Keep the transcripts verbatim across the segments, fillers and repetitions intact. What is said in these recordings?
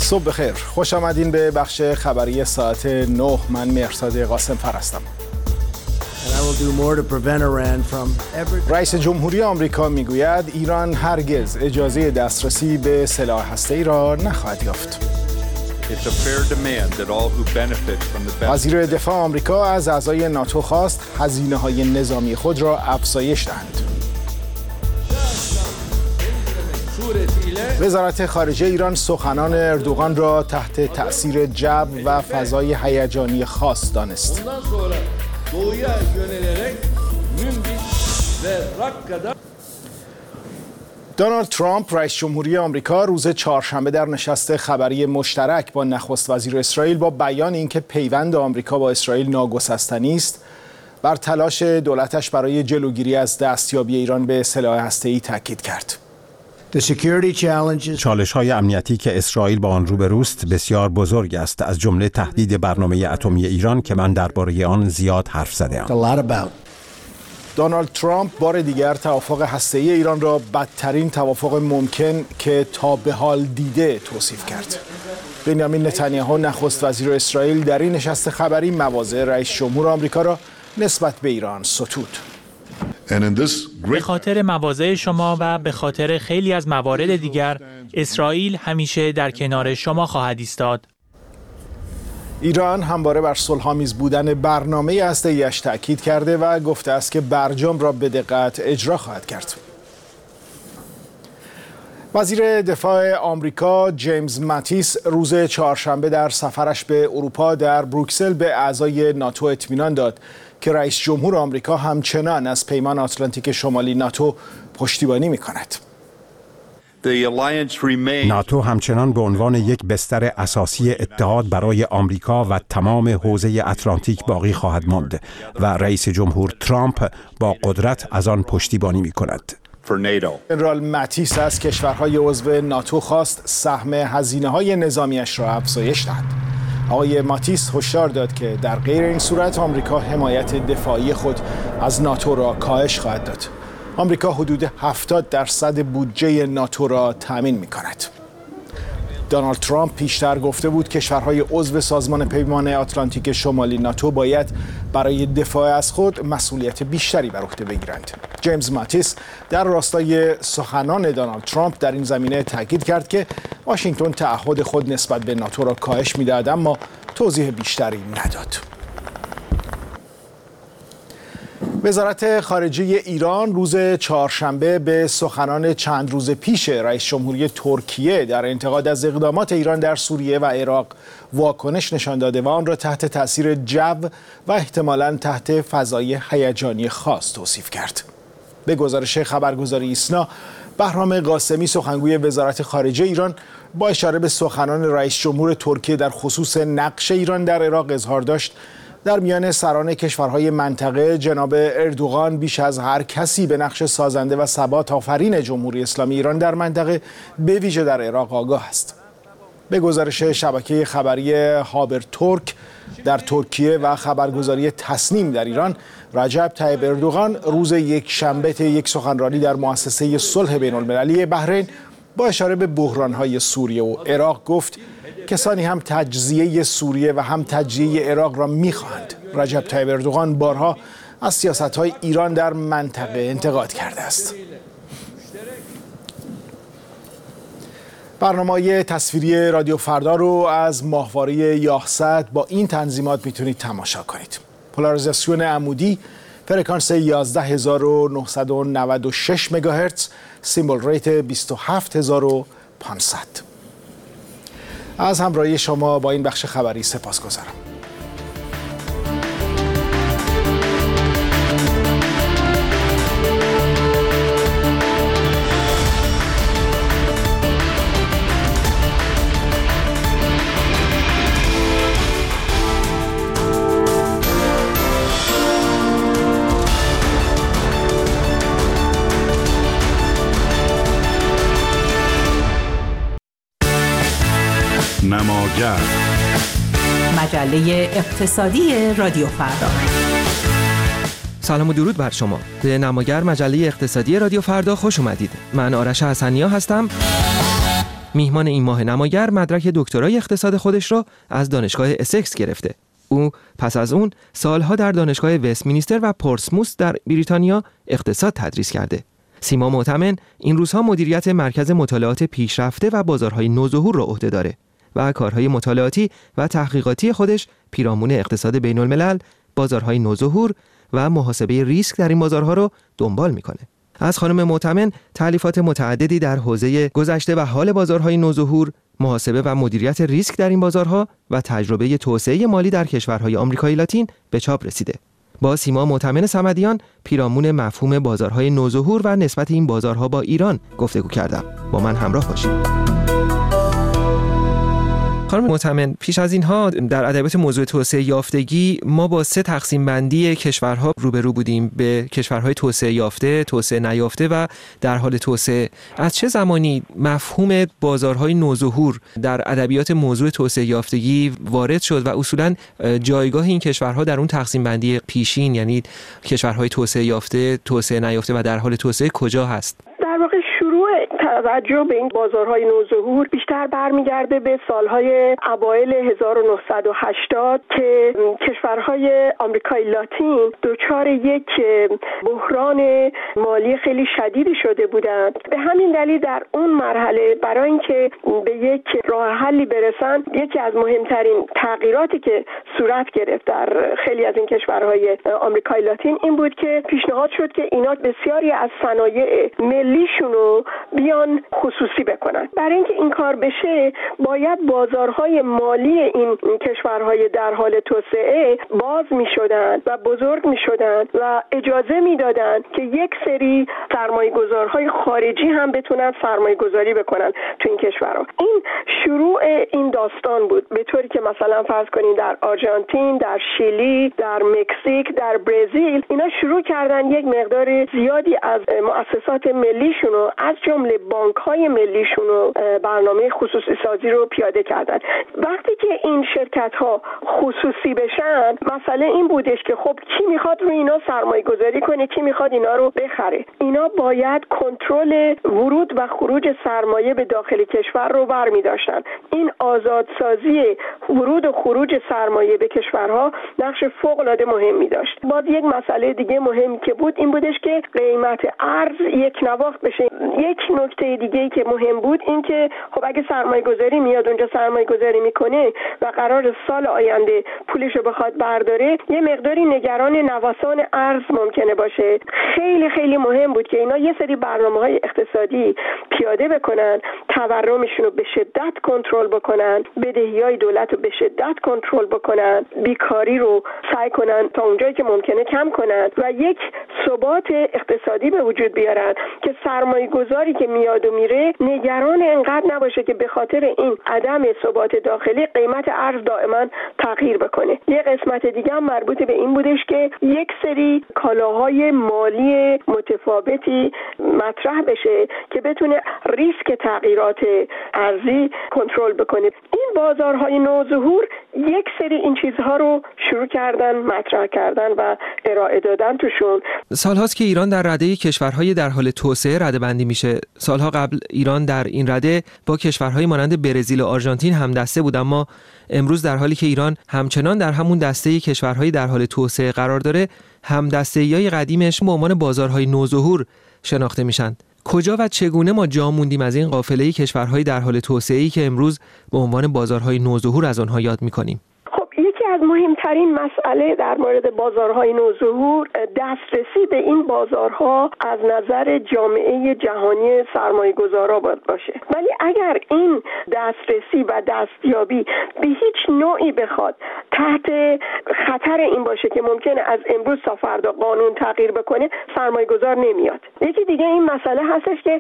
صبح بخیر، خوش آمدین به بخش خبری ساعت نه. من مهرزاد قاسم‌فر هستم. رئیس جمهوری آمریکا میگوید ایران هرگز اجازه دسترسی به سلاح هسته‌ای را نخواهد یافت. وزیر دفاع آمریکا از اعضای ناتو خواست هزینه‌های نظامی خود را افزایش دهند. وزارت خارجه ایران سخنان اردوغان را تحت تأثیر جو و فضای هیجانی خاص دانست. دونالد ترامپ رئیس جمهوری آمریکا روز چهارشنبه در نشست خبری مشترک با نخست وزیر اسرائیل با بیان اینکه پیوند آمریکا با اسرائیل ناگسستنی است، بر تلاش دولتش برای جلوگیری از دستیابی ایران به سلاح هسته‌ای تاکید کرد. چالش‌های امنیتی که اسرائیل با آن روبروست بسیار بزرگ است، از جمله تهدید برنامه اتمی ایران که من درباره آن زیاد حرف زده‌ام. دونالد ترامپ بار دیگر توافق هسته‌ای ایران را بدترین توافق ممکن که تا به حال دیده توصیف کرد. بنیامین نتانیاهو نخست وزیر اسرائیل در این نشست خبری مواضع رئیس جمهور آمریکا را نسبت به ایران ستود. به خاطر مواضع شما و به خاطر خیلی از موارد دیگر، اسرائیل همیشه در کنار شما خواهد ایستاد. ایران همواره بر صلح‌آمیز بودن برنامه هسته‌ای‌اش تاکید کرده و گفته است که برجام را به دقت اجرا خواهد کرد. وزیر دفاع آمریکا جیمز ماتیس روز چهارشنبه در سفرش به اروپا در بروکسل به اعضای ناتو اطمینان داد که رئیس جمهور آمریکا همچنان از پیمان آتلانتیک شمالی ناتو پشتیبانی می‌کند. ناتو همچنان به عنوان یک بستر اساسی اتحاد برای آمریکا و تمام حوزه اتلانتیک باقی خواهد ماند و رئیس جمهور ترامپ با قدرت از آن پشتیبانی می‌کند. ژنرال ماتیس از کشورهای عضو ناتو خواست سهم هزینه‌های نظامیش را افزایش دهد. آقای ماتیس هشدار داد که در غیر این صورت آمریکا حمایت دفاعی خود از ناتو را کاهش خواهد داد. آمریکا حدود هفتاد درصد بودجه ناتو را تأمین می‌کند. دونالد ترامپ پیشتر گفته بود کشورهای عضو سازمان پیمان آتلانتیک شمالی ناتو باید برای دفاع از خود مسئولیت بیشتری بر عهده بگیرند. جیمز ماتیس در راستای سخنان دونالد ترامپ در این زمینه تاکید کرد که واشنگتن تعهد خود نسبت به ناتو را کاهش می‌دهد، اما توضیح بیشتری نداد. وزارت خارجه ایران روز چهارشنبه به سخنان چند روز پیش رئیس جمهوری ترکیه در انتقاد از اقدامات ایران در سوریه و عراق واکنش نشان داده و آن را تحت تاثیر جو و احتمالاً تحت فضای هیجانی خاص توصیف کرد. به گزارش خبرگزاری ایسنا، بهرام قاسمی سخنگوی وزارت خارجه ایران با اشاره به سخنان رئیس جمهور ترکیه در خصوص نقش ایران در عراق اظهار داشت در میان سران کشورهای منطقه جناب اردوغان بیش از هر کسی به نقش سازنده و ثبات آفرین جمهوری اسلامی ایران در منطقه به ویژه در عراق آگاه است. به گزارش شبکه خبری هابر ترک در ترکیه و خبرگزاری تسنیم در ایران، رجب طیب اردوغان روز یک شنبه یک سخنرانی در مؤسسه صلح بین المللی بحرین با اشاره به بحران‌های سوریه و عراق گفت کسانی هم تجزیه سوریه و هم تجزیه عراق را می‌خواهند. رجب طیب اردوغان بارها از سیاست‌های ایران در منطقه انتقاد کرده است. برنامه‌های تصویری رادیو فردا رو از ماهواره یاهصد با این تنظیمات میتونید تماشا کنید. پولاریزاسیون عمودی، فرکانس یازده هزار و نهصد و نود و شش مگاهرتز، سیمبل ریت بیست و هفت هزار و پانصد. از همراهی شما با این بخش خبری سپاسگزارم. نماگر، مجله اقتصادی رادیو فردا. سلام و درود بر شما. به نماگر، مجله اقتصادی رادیو فردا خوش اومدید. من آرش حسنیا هستم. میهمان این ماه نماگر مدرک دکترای اقتصاد خودش را از دانشگاه اسکس گرفته. او پس از اون سالها در دانشگاه وستمینستر و پورتسموث در بریتانیا اقتصاد تدریس کرده. سیما معتمن این روزها مدیریت مرکز مطالعات پیشرفته و بازارهای نوظهور را عهده داره و کارهای مطالعاتی و تحقیقاتی خودش پیرامون اقتصاد بین الملل، بازارهای نوظهور و محاسبه ریسک در این بازارها رو دنبال میکنه. از خانم معتمن تألیفات متعددی در حوزه گذشته و حال بازارهای نوظهور، محاسبه و مدیریت ریسک در این بازارها و تجربه توسعه مالی در کشورهای آمریکای لاتین به چاپ رسیده. با سیما معتمن صمدیان پیرامون مفهوم بازارهای نوظهور و نسبت این بازارها با ایران گفتگو کردم. با من همراه باشید. خانم معتمن، پیش از اینها در ادبیات موضوع توسعه یافتگی ما با سه تقسیم بندی کشورها روبرو بودیم، به کشورهای توسعه یافته، توسعه نیافته و در حال توسعه. از چه زمانی مفهوم بازارهای نوظهور در ادبیات موضوع توسعه یافتگی وارد شد و اصولاً جایگاه این کشورها در اون تقسیم بندی پیشین، یعنی کشورهای توسعه یافته، توسعه نیافته و در حال توسعه کجا هست؟ در واقع شروع توجه به این بازارهای نوظهور بیشتر برمیگرده به سالهای اوایل هزار و نهصد و هشتاد که کشورهای آمریکای لاتین دچار یک بحران مالی خیلی شدیدی شده بودند. به همین دلیل در اون مرحله برای اینکه به یک راه حلی برسن، یکی از مهمترین تغییراتی که صورت گرفت در خیلی از این کشورهای آمریکای لاتین این بود که پیشنهاد شد که اینا بسیاری از صنایع ملیشونو بیان خصوصی بکنن. برای اینکه این کار بشه باید بازارهای مالی این کشورهای در حال توسعه باز می شدن و بزرگ می شدن و اجازه می دادن که یک سری سرمایه گذارهای خارجی هم بتونن سرمایه گذاری بکنن تو این کشورها. این شروع این داستان بود، به طوری که مثلا فرض کنین در آرژانتین، در شیلی، در مکزیک، در برزیل اینا شروع کردن یک مقدار زیادی از مؤسسات ملیشونو از جمله بانک‌های ملیشونو برنامه خصوصی سازی رو پیاده کردن. وقتی که این شرکت‌ها خصوصی بشن، مسئله این بودش که خب کی میخواد روی اینا سرمایه گذاری کنه، کی میخواد اینا رو بخره. اینا باید کنترل ورود و خروج سرمایه به داخل کشور رو برمی داشتن. این آزادسازی ورود و خروج سرمایه به کشورها نقش فوق‌العاده مهمی داشت. باز یک مسئله دیگه مهمی که بود این بودش که قیمت ارز یک نواخت بشه. یک نکته دیگه‌ای که مهم بود این که خب اگه سرمایه گذاری میاد اونجا سرمایه گذاری میکنه و قرار سال آینده پولش رو بخواد برداره، یه مقداری نگران نوسان ارز ممکنه باشه. خیلی خیلی مهم بود که اینا یه سری برنامه‌های اقتصادی پیاده بکنن، تورمشون رو به شدت کنترل بکنن، بدهی‌های دولت رو به شدت کنترل بکنن، بیکاری رو سعی کنن تا اونجایی که ممکنه کم کنن و یک ثبات اقتصادی به وجود بیارن که سرمایه گذاری که میاد و میره نگران انقدر نباشه که به خاطر این عدم ثبات داخلی قیمت ارز دائما تغییر بکنه. یه قسمت دیگه هم مربوط به این بودش که یک سری کالاهای مالی متفاوتی مطرح بشه که بتونه ریسک تغییرات ارزی کنترل بکنه. این بازارهای نوظهور یک سری این چیزها رو شروع کردن مطرح کردن و ارائه دادن توشون. سالهاست که ایران در رده کشورهای در حال توسعه رده‌بندی میشه. سالها قبل ایران در این رده با کشورهای مانند برزیل و آرژانتین هم دسته بود، اما امروز در حالی که ایران همچنان در همون دسته کشورهای در حال توسعه قرار داره، هم دسته‌ای قدیمش به عنوان بازارهای نوظهور شناخته میشن. کجا و چگونه ما جا موندیم از این قافله کشورهای در حال توسعه‌ای که امروز به عنوان بازارهای نوظهور از آنها یاد میکنیم؟ از مهمترین مسئله در مورد بازارهای نوظهور دسترسی به این بازارها از نظر جامعه جهانی سرمایه‌گذارا باید باشه. ولی اگر این دسترسی و دستیابی به هیچ نوعی بخواد تحت خطر این باشه که ممکنه از امروز تا فردا قانون تغییر بکنه، سرمایه‌گذار نمیاد. یکی دیگه این مسئله هستش که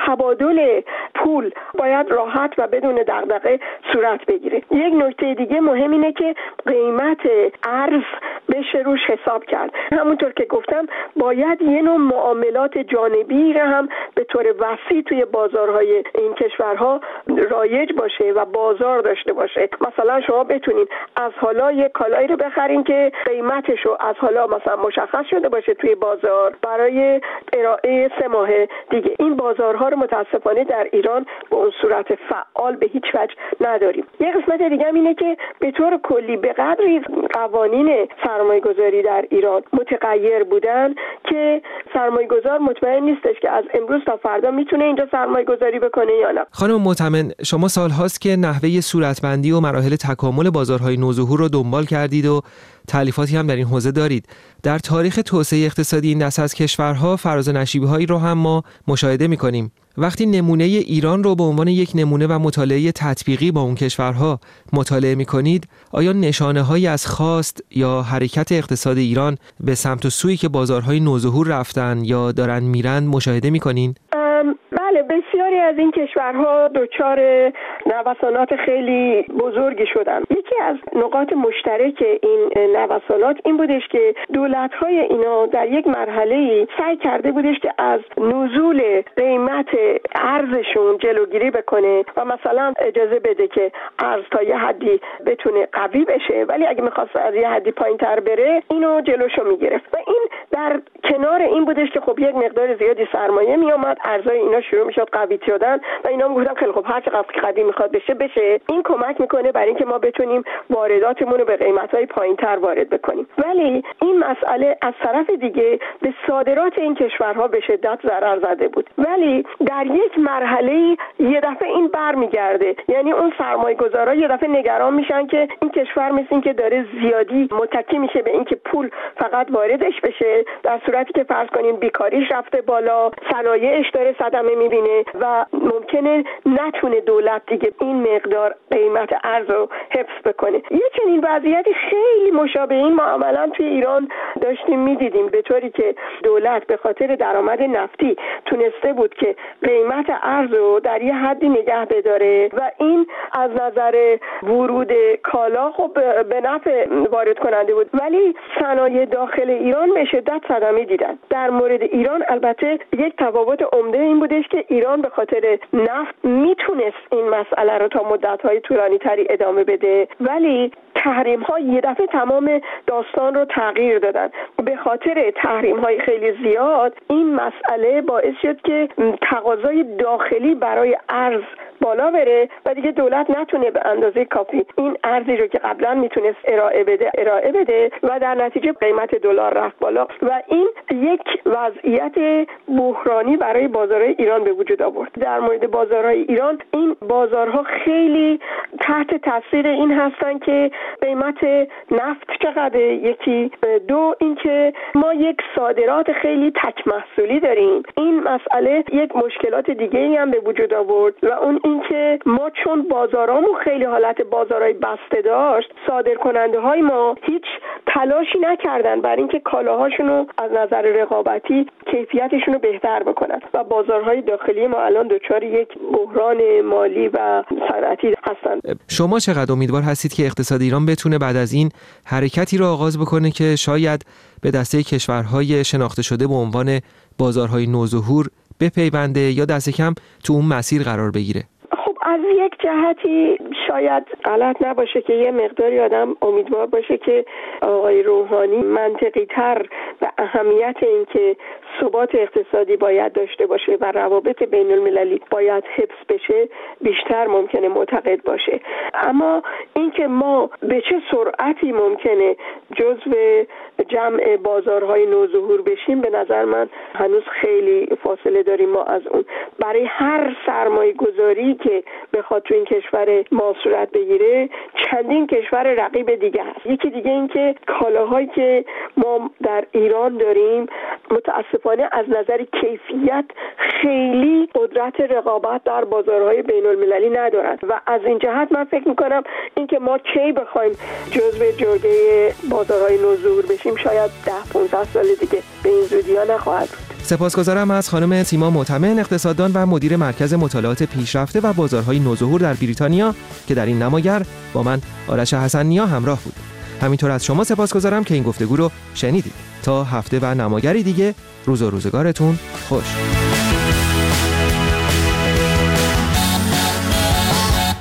تبادل پول باید راحت و بدون دغدغه صورت بگیره. یک نکته دیگه مهم اینه که قیمت ارز بشه روش حساب کرد. همونطور که گفتم باید یه نوع معاملات جانبی را هم به طور وسیع توی بازارهای این کشورها رایج باشه و بازار داشته باشه. مثلا شما بتونین از حالا یه کالایی رو بخرین که قیمتش رو از حالا مثلا مشخص شده باشه توی بازار برای ارائه سه ماه دیگه. این بازارها رو متاسفانه در ایران به اون صورت فعال به هیچ وجه نداریم. یه قسمت دیگه هم اینه که به طور کلی به قدری قوانین سرمایه‌گذاری در ایران متغیر بودن که سرمایه‌گذار مطمئن نیستش که از امروز تا فردا میتونه اینجا سرمایه‌گذاری بکنه یا نه. خانم معتمن، شما سال‌هاست که نحوه صورتبندی و مراحل تکامل بازارهای نوظهور رو دنبال کردید و تألیفاتی هم در این حوزه دارید. در تاریخ توسعه اقتصادی این دست از کشورها فراز و نشیب‌هایی رو هم ما مشاهده می‌کنیم. وقتی نمونه ایران رو به عنوان یک نمونه و مطالعه تطبیقی با اون کشورها مطالعه می‌کنید، آیا نشانه‌هایی از خواست یا حرکت اقتصاد ایران به سمت و سویی که بازارهای نوظهور رفتن یا دارن میرن مشاهده می‌کنین؟ بله، بسیاری از این کشورها دچار نوسانات خیلی بزرگی شدن. یکی از نقاط مشترک این نوسانات این بودش که دولت‌های اینا در یک مرحله‌ای سعی کرده بودش که از نزول قیمت ارزشون جلوگیری بکنه و مثلا اجازه بده که ارز تا یه حدی بتونه قوی بشه، ولی اگه می‌خواست از یه حدی پایین‌تر بره اینو جلوشو می‌گرفت. و این در کنار این بودش که خب یک مقدار زیادی سرمایه میومد، ارزهای اینا شروع میشد قوی شدن و اینا میگفتن خیلی خب هر چقدر که قدیم میخواد بشه بشه. این کمک میکنه برای اینکه ما بتونیم وارداتمون رو به قیمت‌های پایین‌تر وارد بکنیم. ولی این مسئله از طرف دیگه به صادرات این کشورها به شدت ضرر زده بود. ولی در یک مرحله یه دفعه این برمیگرده، یعنی اون سرمایه‌گذارا یه دفعه نگران میشن که این کشور مثل این که داره زیادی متکی میشه به اینکه پول فقط واردش بشه، در صورتی که فرض کنین بیکاریش رفته بالا، صنایعش داره صدمه میبینه و ممکنه نتونه دولت دیگه این مقدار قیمت ارز رو حفظ بکنه. یه چنین وضعیتی خیلی مشابه این ما عملا توی ایران داشتیم میدیدیم، به طوری که دولت به خاطر درآمد نفتی تونسته بود که قیمت ارز رو در یه حدی نگه بداره و این از نظر ورود کالا خب به نفع وارد کننده بود، ولی صنایع داخل ایران به شدت صدمه دیدن. در مورد ایران البته یک تفاوت عمده این بودش که ایران به خاطر نفت میتونست این مسئله رو تا مدت‌های طولانی تری ادامه بده، ولی تحریم ها یه دفعه تمام داستان رو تغییر دادن. به خاطر تحریم های خیلی زیاد این مسئله باعث شد که تقاضای داخلی برای ارز بالا بره و دیگه دولت نتونه به اندازه کافی این ارزی رو که قبلا میتونست ارائه بده ارائه بده و در نتیجه قیمت دلار رفت بالا و این یک وضعیت بحرانی برای بازارهای ایران به وجود آورد. در مورد بازارهای ایران، این بازارها خیلی تحت تاثیر این هستن که قیمت نفت چقدر، یکی دو اینکه ما یک صادرات خیلی تک محصولی داریم. این مسئله یک مشکلات دیگه ای هم به وجود آورد و اون اینکه ما چون بازارامون خیلی حالت بازارهای بسته داشت، صادر کننده های ما هیچ تلاشی نکردن برای اینکه کالاهاشون رو از نظر رقابتی کیفیتشون رو بهتر بکنن و بازارهای داخلی ما الان دچار یک بحران مالی و صنعتی هستن. شما چقدر امیدوار هستید که اقتصاد ایران بتونه بعد از این حرکتی رو آغاز بکنه که شاید به دسته کشورهای شناخته شده به عنوان بازارهای نوظهور بپیونده یا دست کم تو اون مسیر قرار بگیره؟ خب از یک جهتی شاید غلط نباشه که یه مقداری آدم امیدوار باشه که آقای روحانی منطقی تر و اهمیت این که ثبات اقتصادی باید داشته باشه و روابط بین المللی باید حفظ بشه بیشتر ممکنه معتقد باشه. اما اینکه ما به چه سرعتی ممکنه جزو جمع بازارهای نوظهور بشیم، به نظر من هنوز خیلی فاصله داریم ما از اون. برای هر سرمایه گذاری که بخواد تو این کشور ما صورت بگیره، چندین کشور رقیب دیگه هست. یکی دیگه این که کالاهایی که ما در ایران داریم متاسفانه از نظر کیفیت خیلی قدرت رقابت در بازارهای بین المللی ندارن و از این جهت من فکر میکنم اینکه ما کی بخوایم جزو جرگه بازارهای نوظهور بشیم شاید ده پانزده سال دیگه، به این زودی ها نخواهد بود. سپاسگزارم از خانم سیما معتمن، اقتصاددان و مدیر مرکز مطالعات پیشرفته و بازارهای نوظهور در بریتانیا که در این نماگر با من آرش حسن نیا همراه بود. همینطور از شما سپاسگزارم که این گفتگو رو شنیدید. تا هفته و نماگری دیگه، روز و روزگارتون خوش.